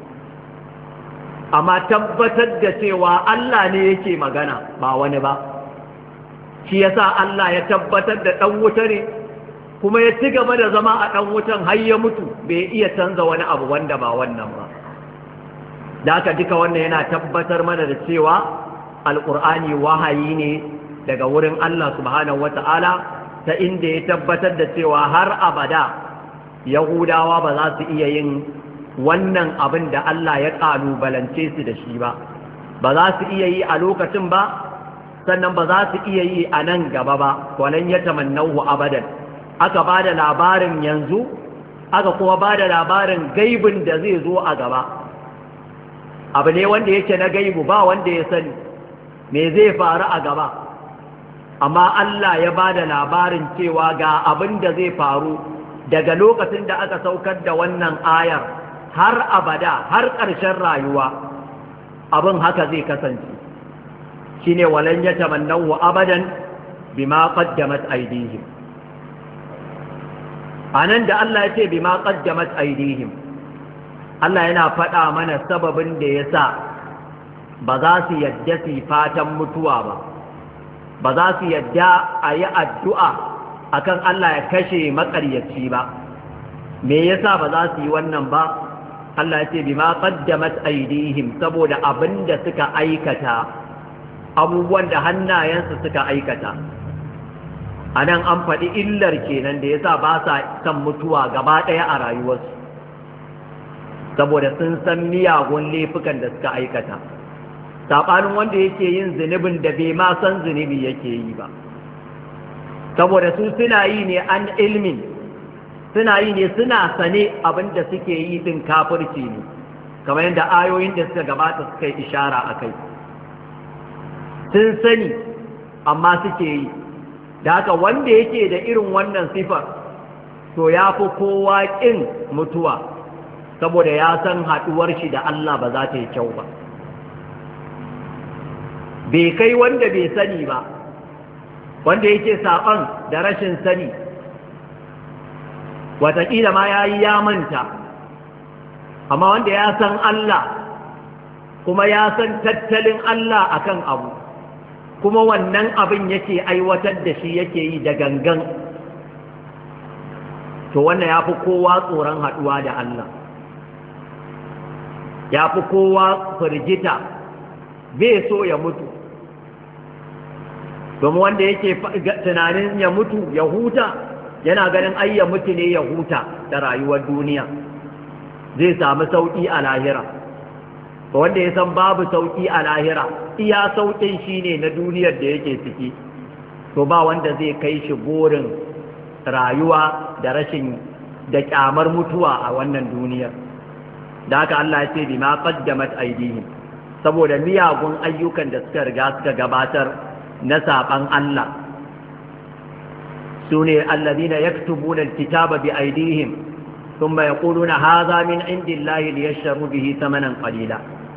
amma tabbatar da cewa Allah ne yake magana ba wani ba, shi yasa Allah ya tabbatar da ɗan wuta ne kuma ya ci gaba da zama a ɗan wutan har ya mutu bai iya canza wani abu wanda ba wannan ba. Da haka duka wannan yana tabbatar mana da cewa alƙur'ani wahayi ne daga wurin Allah subhanahu wata'ala, ta inda ya tabbatar da cewa har abada Yahudawa ba za su iya yin wannan abin da Allah ya ƙalubalance su da shi ba, ba za su iya yi a lokacin ba, sannan ba za su iya yi a nan gaba ba, walan ya tamannahu abadan. Aka ba da labarin yanzu, aka kuma ba da labarin gaibin da zai zo a gaba. Abu ne wanda yake na gaibu ba wanda ya sani me zai faru a gaba, amma Allah ya ba da labarin cewa ga abin da zai faru daga lokacin da aka saukar da wannan ayar har abada, har ƙarshen rayuwa abin haka zai kasance. Shine walan yatamannahu abadan bima qaddamat aydihim. Anan da Allah ya ce bima qaddamat aydihim, Allah yana faɗa mana sababin da yasa ba za su yadda su fatan mutuwa ba, ba za su yadda a yi addu'a akan Allah ya kashe maƙaryaci ba. Me yasa ba za su yi wannan ba? Allah ya ce bima qaddamat aydihim, saboda abin da suka aikata, abubuwan da hannayensu suka aikata. A nan an faɗi illar kenan da yasa ba sa kan mutuwa gaba ɗaya a rayuwarsu, saboda sun san miyagun laifukan da suka aikata, saɓanin wanda yake yin zunubin da bai ma san zunubi yake yi ba, saboda su suna yi ne an ilmin, suna yi ne suna sane abin da suke yi din kafirci ne, kamar yadda ayoyin da suka gabata suka yi ishara a kai. Sun sani amma suke yi, da haka wanda yake da irin wannan sifar to ya fi kowa ƙin mutuwa, saboda ya san haɗuwar shi da Allah ba za ta yi kyau ba. Bai kai wanda bai sani ba, wanda yake saɓan da rashin sani, wataƙila ma ya yi ya manta, amma wanda ya san Allah kuma ya san tattalin Allah akan abu, kuma wannan abin yake aiwatar da shi yake yi da gangan, to wannan ya fi kowa tsoron haɗuwa da Allah, ya fi kowa firgita, bai so ya mutu. Domin wanda yake tunanin ya mutu ya huta, yana ganin ai ya mutu ne ya huta da rayuwar duniya, zai samu sauƙi a lahira. Wanda ya san babu sauƙi a lahira, iya sauƙin shi ne na duniyar da yake ciki, to ba wanda zai kai shi burin rayuwa da rashin da ƙyamar mutuwa a wannan duniyar. Da haka Allah ya ce bima qaddamat aydihim, saboda miyagun ayyukan da suka riga suka gabatar na saban Allah. Sune alladhina yaktubuna alkitaba bi aydihim thumma yaquluna hadha min indillahi liyashtaru bihi thamanan qalila.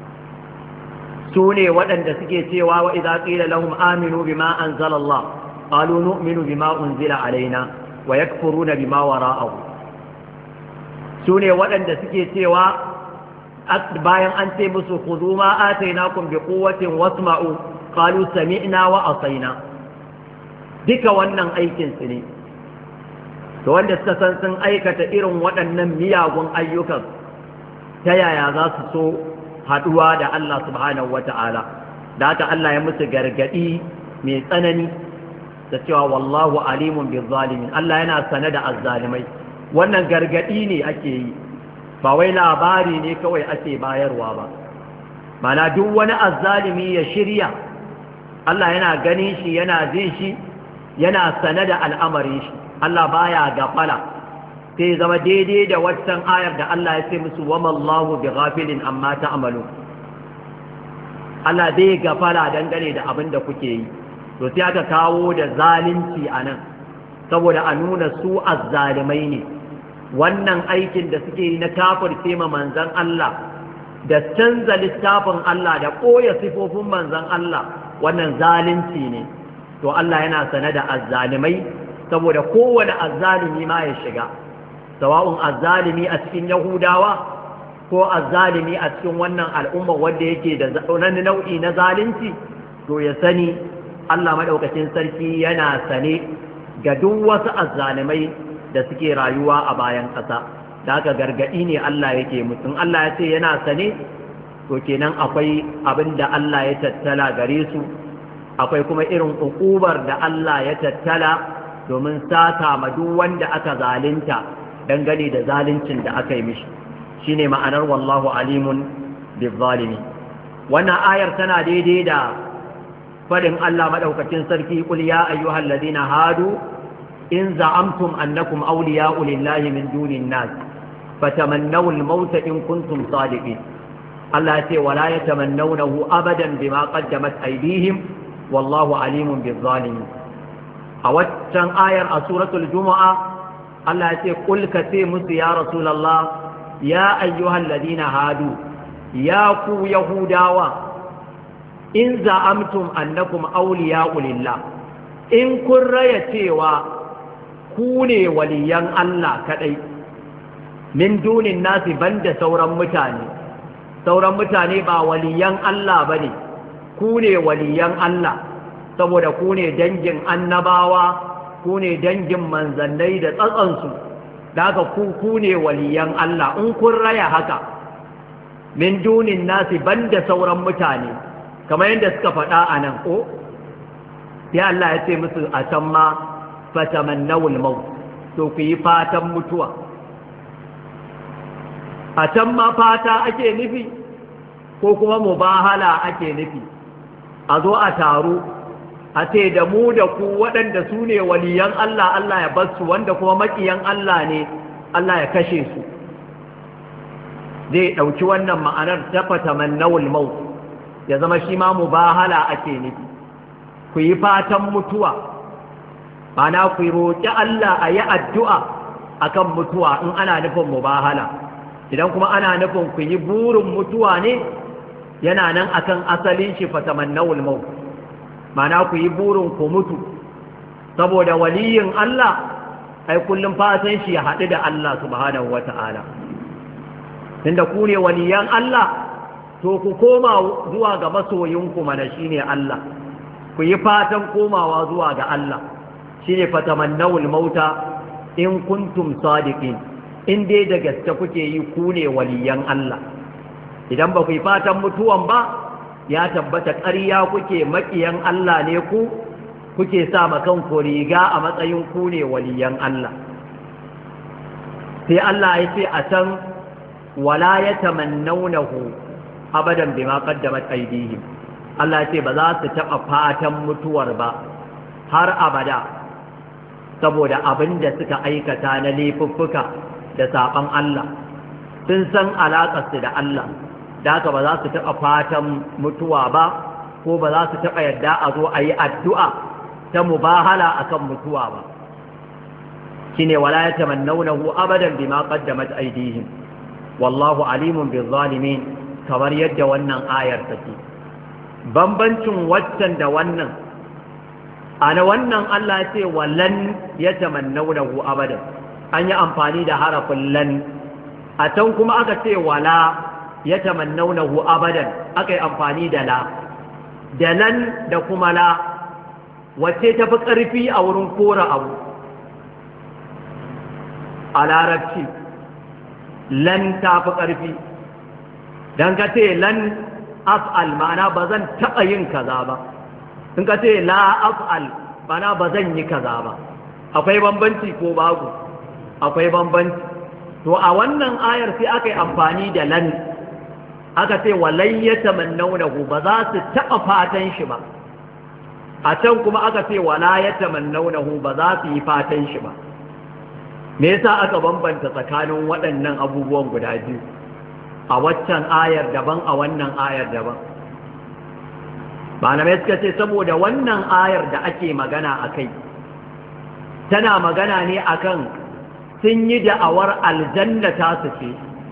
Sune waɗanda suke cewa wa idza qila lahum aminu bima anzala Allah qalu nu'minu bima unzila alaina wa yakfuruna bima wara'ahu. Sune waɗanda suke cewa bayan an ce musu khudhu ma atainakum bi quwwatin wasma'u qalu sami'na wa asaina. Duka wannan aikin su ne. To wanda suka san sun aikata irin waɗannan miyagun ayyukan, ta yaya za su so haɗuwa da Allah subhanahu wata'ala? Da haka Allah ya musu gargaɗi mai tsanani da cewa wallahu alimun bil zalimin. Allah yana sane da azzalimai. Wannan gargaɗi ne ake yi, ba wai labari ne kawai ake bayarwa ba. Mana duk wani azzalimi ya shirya, Allah yana ganin shi, yana jin shi, yana sane da al'amarin shi. Allah baya gafala, sai zama daidai da waccan ayar da Allah ya ce musu wa mallahu bi ghafilin amma ta'malu. Allah bai gafala dangane da abin da kuke yi. To sai aka kawo da zalunci anan, saboda a nuna su azzalimai ne. Wannan aikin da suke yi na kafirce ma manzon Allah, da canza littafin Allah, da koya sifofin manzon Allah, wannan zalunci ne. To Allah yana sane da azzalimai, saboda kowane azzalimi ma ya shiga, sawa'un azzalimi a cikin Yahudawa ko azzalimi a cikin wannan al'umma wanda yake da wani nau'i na zalunci, to ya sani Allah madaukakin sarki yana sane ga duk wasu azzalimai da suke rayuwa a bayan ƙasa da haka gargadi ne Allah yake musu Allah ya ce yana sane to kenan akwai abin da Allah ya tattala gare su akwai kuma irin ukubar da Allah ya tattala domin saka ma duk wanda aka zalunta dangane da zaluncin da aka yi mishi shine ma'anar wallahu alimun bizzalimi wannan ayar tana daidai da fadin Allah madaukakin sarki qul ya ayyuhal ladina hadu in za'amtum annakum awliya'u lillahi min dunin nas fatamannaw al-maut in kuntum sadiqin Allah ya ce wala yatamannawnahu abadan bima qaddamat aydihim wallahu alimun bizzalimin a waccan ayar a suratul jumu'a Allah ya ce qul ka ce musu ya rasulullah ya ayyuhal ladina hadu ya ku yahudawa in za'amtum annakum awliya'u lillah in kun raya cewa ku ne waliyan Allah kadai min dunin nasi banda sauran mutane sauran mutane ba waliyan Allah bane ku ne waliyan Allah saboda ku ne dangin annabawa ku ne dangin manzannai da tsatsansu da haka ku ku ne waliyan Allah in kun raya haka min dunin nasi banda sauran mutane kamar yadda suka faɗa a nan ko ya Allah ya ce musu a can ma fatamannawul maut to ku yi fatan mutuwa a can ma fata ake nufi ko kuma mubahala ake nufi a zo a taru a ce da mu da ku waɗanda su ne waliyan Allah Allah ya bar su wanda kuma maƙiyan Allah ne Allah ya kashe su zai ɗauki wannan ma'anar ta fatamannawul maut ya zama shi ma mubahala ake nufi ku yi fatan mutuwa ana ku roƙi Allah a yi addu'a akan mutuwa in ana nufin mubahala idan kuma ana nufin ku yi burin mutuwa ne yana nan akan asalin shi fatamannawul maut mana ku yi burin ku mutu saboda waliyin Allah ai kullum fatan shi ya haɗu da Allah subhanahu wata'ala tunda ku ne waliyan Allah to ku koma zuwa ga masoyinku mana shine Allah ku yi fatan komawa zuwa ga Allah shine fatamannawul mauta in kuntum sadiqin in dai da gaske kuke yi ku ne waliyan Allah idan ba ku yi fatan mutuwan ba ya tabbata ƙarya kuke maƙiyan Allah ne ku kuke sa makan ku riga a matsayin ku ne waliyan Allah sai Allah ya ce a can wala yatamannawnahu abadan bima qaddamat aydihim Allah ya ce ba za su taɓa fatan mutuwar ba har abada saboda abin da suka aikata na laifuffuka da saɓan Allah sun san alaƙarsu da Allah da haka ba za su taɓa fatan mutuwa ba ko ba za su taɓa yadda a zo a yi addu'a ta mubahala akan mutuwa ba shine wala yatamannawnahu abadan bima qaddamat aydihim wallahu alimun bizzalimin kamar yadda wannan ayar take bambancin waccan da wannan ana wannan Allah ya ce wallan yatamannawnahu abadan an yi amfani da harafin lan a can kuma aka ce wala yatamannawnahu abadan aka yi amfani da la da lan da kuma la wacce ta fi ƙarfi a wurin kora abu a larabci lan ta fi ƙarfi don ka ce lan af'al ma'ana ba zan taɓa yin kaza ba in ka ce la af'al ma'ana ba zan yi kaza ba akwai bambanci ko babu akwai bambanci to a wannan ayar sai aka yi amfani da lan aka ce walai ya tamannaunahu ba za su taɓa fatan shi ba a can kuma aka ce wala ya tamannaunahu ba za su yi fatan shi ba me yasa aka bambanta tsakanin waɗannan abubuwan guda biyu a waccan ayar daban a wannan ayar daban malamai suka ce saboda wannan ayar da ake magana a kai tana magana ne akan sun yi da'awar aljanna ta su ce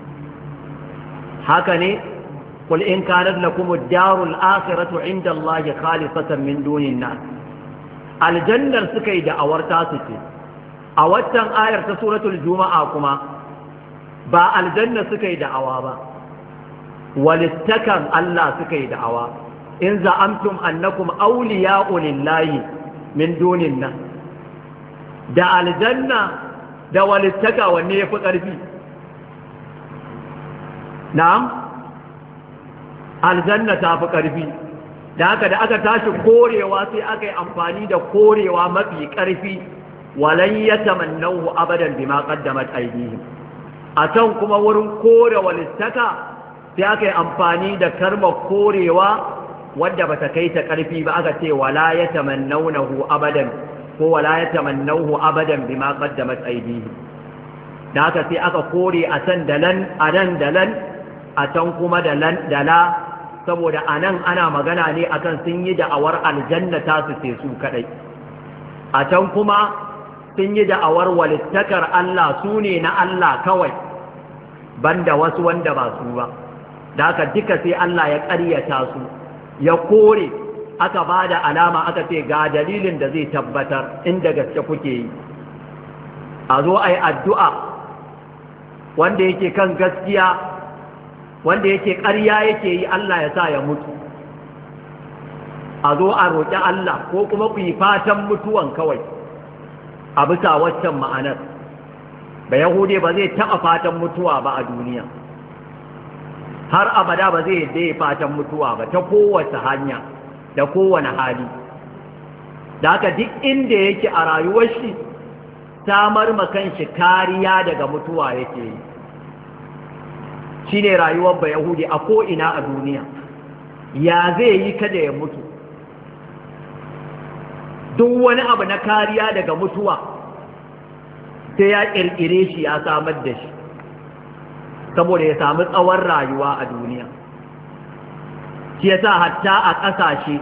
haka ne qul in kanat lakum ad-darul akhiratu 'inda Allahi khalisatan min dunin nas aljannar suka yi da'awar ta su ce a waccan ayar ta suratul juma'a kuma ba aljanna suka yi da'awa ba walittakan Allah suka yi da'awa in za'amtum annakum awliya'u lillahi min dunin nas da aljanna da walittaka wanne yafi ƙarfi na'am aljanna ta fi ƙarfi da haka da aka tashi korewa sai aka yi amfani da korewa mafi ƙarfi walan yatamannahu abadan bima qaddamat aydihim a can kuma wurin kore walittaka sai aka yi amfani da karmar korewa wadda bata kai ta ƙarfi ba aka ce wala yatamannawnahu abadan ko wala yatamannahu abadan bima qaddamat aydihim da haka sai aka kore a can dalan a nan dalan a can kuma dalan dala saboda anan ana magana ne akan sun yi da'awar aljanna ta su ce su kadai a can kuma sun yi da'awar walittakar Allah su ne na Allah kawai banda wasu wanda ba su ba da haka duka sai Allah ya ƙaryata su ya kore aka ba da alama aka ce ga dalilin da zai tabbatar inda gaske kuke yi a zo a yi addu'a wanda yake kan gaskiya wanda yake ƙarya yake yi Allah ya sa ya mutu a zo a roƙi Allah ko kuma ku yi fatan mutuwan kawai a bisa waccan ma'anar ba yahude ba zai taɓa fatan mutuwa ba a duniya har abada ba zai yadda ya fatan mutuwa ba ta kowace hanya da kowane hali da haka duk inda yake a rayuwar shi samar makan shi kariya daga mutuwa yake yi shine rayuwar ba yahudi a ko'ina a duniya ya zai yi kada ya mutu duk wani abu na kariya daga mutuwa sai ya ƙirƙire shi ya samar da shi saboda ya samu tsawon rayuwa a duniya shi yasa hatta a ƙasashe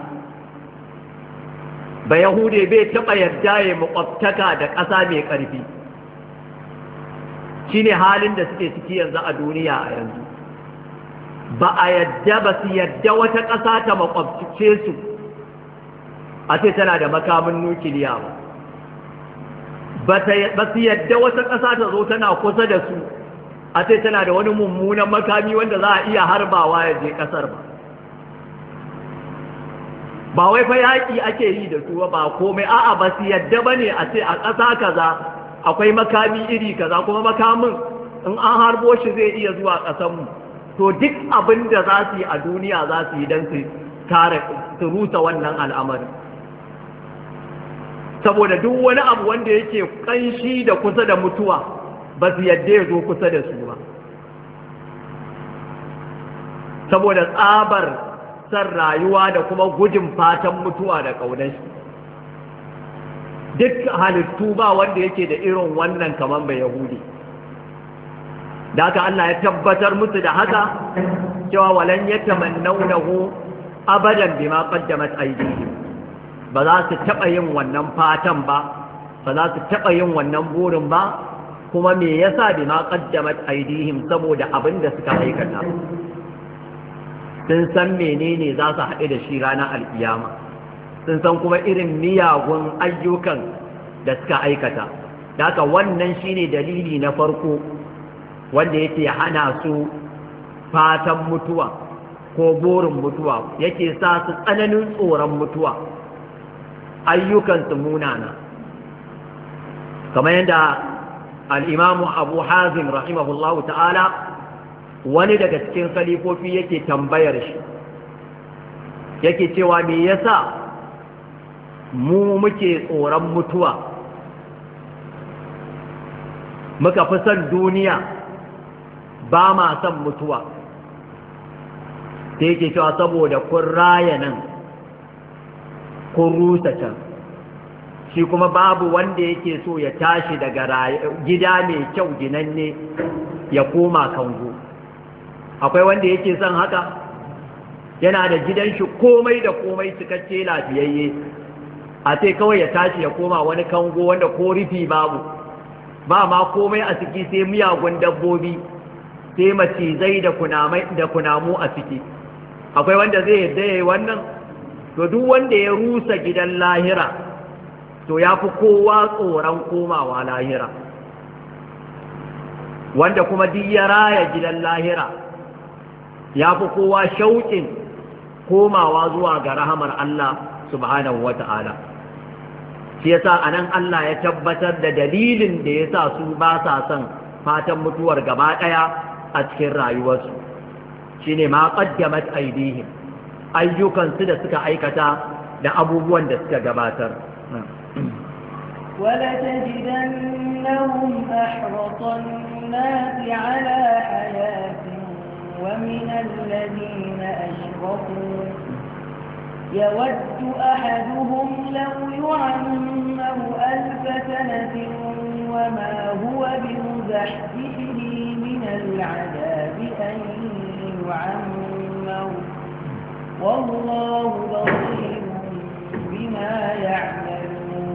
ba yahude bai taɓa yarda ya makwabtaka da ƙasa mai ƙarfi shine halin da suke ciki yanzu a duniya a yanzu ba a yadda ba su yadda wata ƙasa ta makwabce su a ce tana da makamin nukiliya ba ba su yadda wata ƙasa ta zo tana kusa da su a ce tana da wani mummunan makami wanda za a iya harbawa ya je ƙasar ba ba wai fa yaƙi ake yi da su ba komai a'a ba su yadda ba ne a ce a ƙasa kaza akwai makami iri kaza kuma makamin in an harbo shi zai iya zuwa ƙasanmu to duk abin da za su yi a duniya za su yi don su kare su rusa wannan al'amarin saboda duk wani abu wanda yake ƙanshi da kusa da mutuwa ba su yadda ya zo kusa da su ba saboda tsabar san rayuwa da kuma gujin fatan mutuwa da ƙaunar shi duk halittu ba wanda yake da irin wannan kaman bai yahudi da haka Allah ya tabbatar musu da haka cewa walan yatamannawnahu abadan bima qaddamat aydihim ba za su taba yin wannan fatan ba ba za su taba yin wannan burin ba kuma me yasa bima qaddamat aydihim saboda abin da suka aikata sun san menene za su haɗu da shi ranar alkiyama sun san kuma irin miyagun ayyukan da suka aikata da haka wannan shine dalili na farko wanda yake hana su fatan mutuwa ko burin mutuwa yake sa su tsananin tsoron mutuwa ayyukansu munana kamar yadda al'imamu abu hazim rahimahullahu ta'ala wani daga cikin khalifofi yake tambayar shi yake cewa me yasa mu muke tsoron mutuwa muka fi son duniya ba ma son mutuwa sai yake cewa saboda kun raya nan kun rusa can shi kuma babu wanda yake so ya tashi daga gida mai kyau ginanne ya koma kango akwai wanda yake son haka yana da gidan shi komai da komai cikakke lafiyayye a sai kawai ya tashi ya koma wani kango wanda ko rufi babu ba ma komai a ciki sai miyagun dabbobi sai macizai da kunamai da kunamu a ciki akwai wanda zai yadda yayi wannan to duk wanda ya rusa gidan lahira to ya fi kowa tsoron komawa lahira wanda kuma duk ya raya gidan lahira ya fi kowa shauƙin komawa zuwa ga rahamar Allah subhanahu wata'ala. shi yasa anan Allah ya tabbatar da dalilin da yasa su ba sa son fatan mutuwar gaba daya a cikin rayuwarsu shine ma qaddamat aydihim, ayyukan su da suka aikata da abubuwan da suka gabatar. ولتجدنهم أحرص الناس على حياة ومن الذين أشركوا يود أحدهم لو يعمر ألف سنة وما هو بمزحزحه من العذاب أن يعمر والله بصير بما يعملون.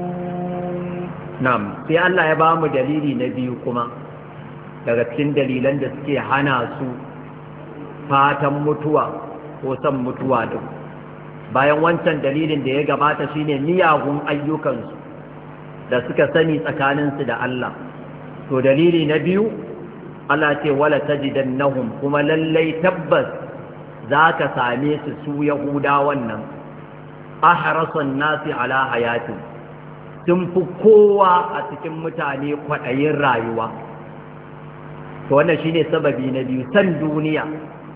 نعم، sai Allah ya ba mu dalili na biyu kuma daga cikin dalilan da suke hana su fatan mutuwa ko san mutuwa din. Bayan wancan dalilin da ya gabata shine miyagun ayyukansu da suka sani tsakaninsu da Allah, to dalili na biyu Allah ce wala tajidannahum, kuma lallai tabbas zaka same su su yahuda wannan ahrasan nasi ala hayatin, sun fi kowa a cikin mutane kwaɗayin rayuwa. To wannan shine sababi na biyu, san duniya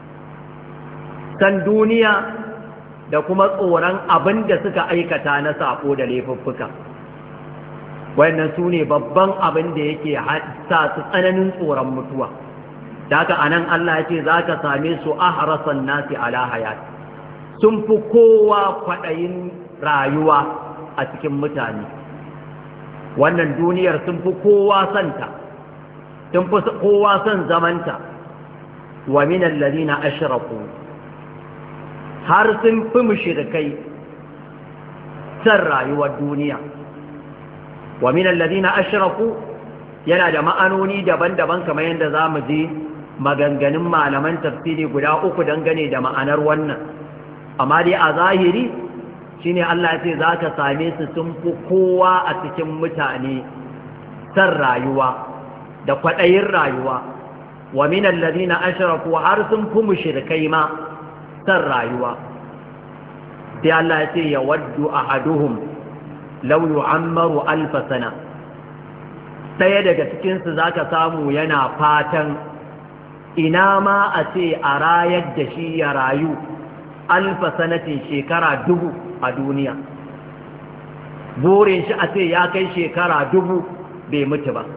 san duniya da kuma tsoron abin da suka aikata na sako da laifuffuka. Wannan su ne babban abin da yake sa su tsananin tsoron mutuwa. Da haka anan Allah ya ce za ka same su ahrasan nasi ala hayat, sun fi kowa kwaɗayin rayuwa a cikin mutane. Wannan duniyar sun fi kowa santa, sun fi kowa son zamanta. Wa min alladhina ashraku, har sun fi mushrikai san rayuwar duniya. Wa min alladhina ashraku yana da ma'anoni daban-daban kamar yadda zamu ji maganganun malaman tafsiri guda uku dangane da ma'anar wannan, amma dai a zahiri shine Allah ya ce zaka same su sun fi kowa a cikin mutane san rayuwa da kwaɗayin rayuwa. Wa min alladhina ashraku, har sun fi mushrikai ma san rayuwa. Sai Allah ya ce ya waddu ahaduhum law yu'ammaru alf sana, ɗaya daga cikin su zaka samu yana fatan ina ma a ce a rayar da shi ya rayu alf sanatin, shekara dubu a duniya. Burin shi a ce ya kai shekara dubu bai mutu ba.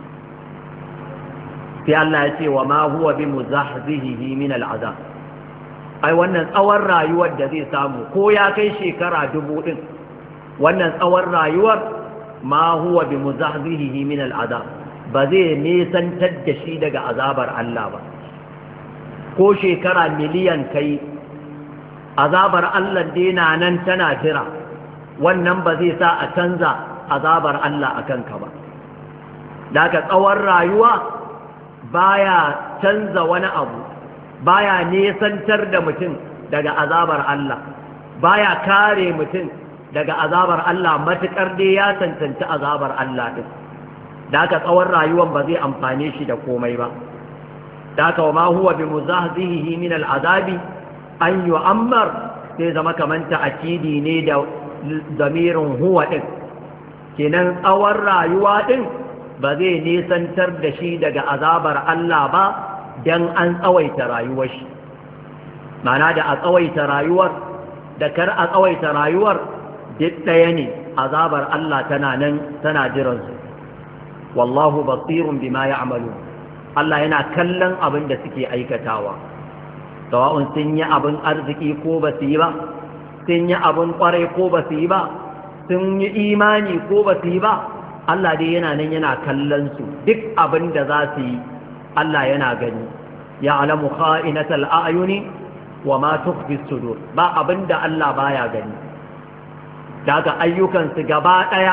Sai Allah ya ce wa ma huwa bi muzahzihi min al'azab, ai wannan tsawon rayuwar da zai samu ko ya kai shekara dubu din, wannan tsawon rayuwar ma huwa bi muzahzihi min al'azab, ba zai nesantar da shi daga azabar Allah ba. Ko shekara miliyan kai, azabar Allah dai na nan tana jira, wannan ba zai sa a canza azabar Allah a kanka ba. Daga tsawon rayuwa baya canza wani abu, baya nesantar da mutum daga azabar Allah, baya kare mutum daga azabar Allah matukar dai ya tantance azabar Allah din. Da haka tsawon rayuwan ba zai amfane shi da komai ba. Da haka wa ma huwa bi muzahzihi min al'azabi an yu'ammar, sai zama kaman ta'kidi ne da zamirin huwa din. Kenan tsawon rayuwa din ba zai nisantar da shi daga azabar Allah ba dan an tsawaita rayuwar shi. Ma'ana da a tsawaita rayuwar da kar a tsawaita rayuwar duk ɗaya ne, azabar Allah tana nan tana jiransu. Wallahu basirun bima ya'malu, Allah yana kallon abin da suke aikatawa, sawa'un sun yi abin arziki ko ba su yi ba, sun yi abin kwarai ko ba su yi ba, sun yi imani ko ba su yi ba, Allah dai yana nan yana kallon su. Duk abin da za su yi Allah yana gani. Ya'lamu kha'inatal a'yuni wa ma tukhfi as-sudur, ba abin da Allah baya gani. Daga ayyukansu gaba ɗaya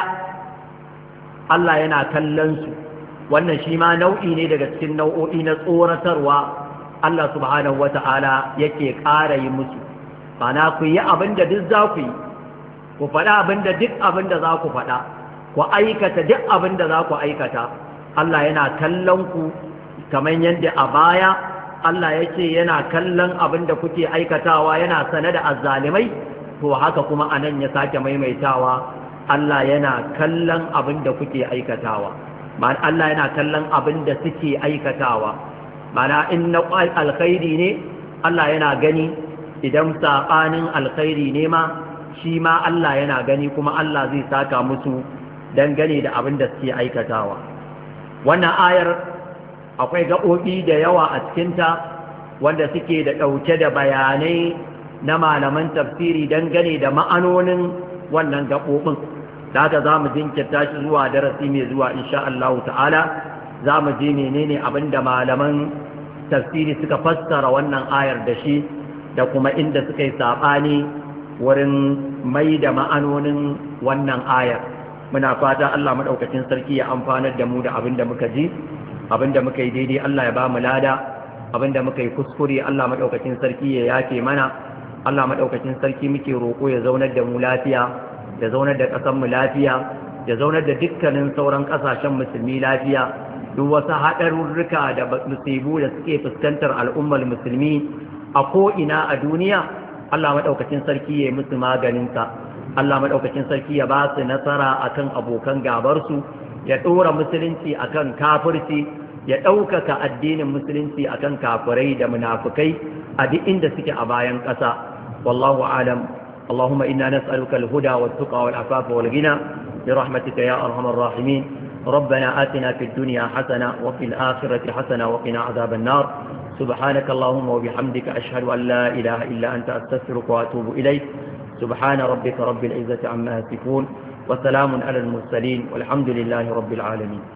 Allah yana kallon su. Wannan shi ma nau'i ne daga cikin nau'o'i na tsoratarwa Allah subhanahu wata'ala yake ƙara yi musu. Bana ku yi abin da duk za ku yi, ku faɗa abin da duk abin da za ku faɗa, ku aikata duk abin da za ku aikata. Allah yana kallon ku kamar yadda a baya Allah yake yana kallon abin da kuke aikatawa yana sane da azzalimai to haka kuma anan ya sake maimaitawa Allah yana kallon abin da kuke aikatawa ma'ana Allah yana kallon abin da suke aikatawa ma'ana in na alkhairi ne Allah yana gani idan saɓanin alkhairi ne ma shi ma Allah yana gani kuma Allah zai saka musu dangane da abin da suke aikatawa wannan ayar akwai gaɓoɓi da yawa a cikinta wanda suke da ɗauke da bayanai na malaman tafsiri dangane da ma'anonin wannan gaɓoɓin da haka za mu jinkirta shi zuwa darasi mai zuwa insha Allah ta'ala za mu je menene abin da malaman tafsiri suka fassara wannan ayar da shi da kuma inda suka yi saɓani wurin mai da ma'anonin wannan ayar muna fata Allah maɗaukacin sarki ya amfanar da mu da abin da muka ji abin da muka yi daidai Allah ya ba mu lada abin da muka yi kuskure Allah maɗaukacin sarki ya yafe mana Allah maɗaukacin sarki muke roƙo ya zaunar da mu lafiya ya zaunar da ƙasar mu lafiya ya zaunar da dukkanin sauran ƙasashen musulmi lafiya duk wasu haɗarurruka da musibu da suke fuskantar al'ummar musulmi a ko'ina a duniya Allah maɗaukacin sarki ya yi musu maganinsa Allah maɗaukacin sarki ya ba su nasara akan abokan gabarsu ya ɗora musulunci akan kafirci ya ɗaukaka addinin musulunci akan kafirai da munafukai a duk inda suke a bayan ƙasa wallahu alam اللهم إنا نسألك الهدى والتقى والعفاف والغنى برحمتك يا أرحم الراحمين ربنا آتنا في الدنيا حسنة وفي الآخرة حسنة وقنا عذاب النار سبحانك اللهم وبحمدك أشهد أن لا إله إلا أنت أستغفرك وأتوب إليك سبحان ربك رب العزة عما يصفون وسلام على المرسلين والحمد لله رب العالمين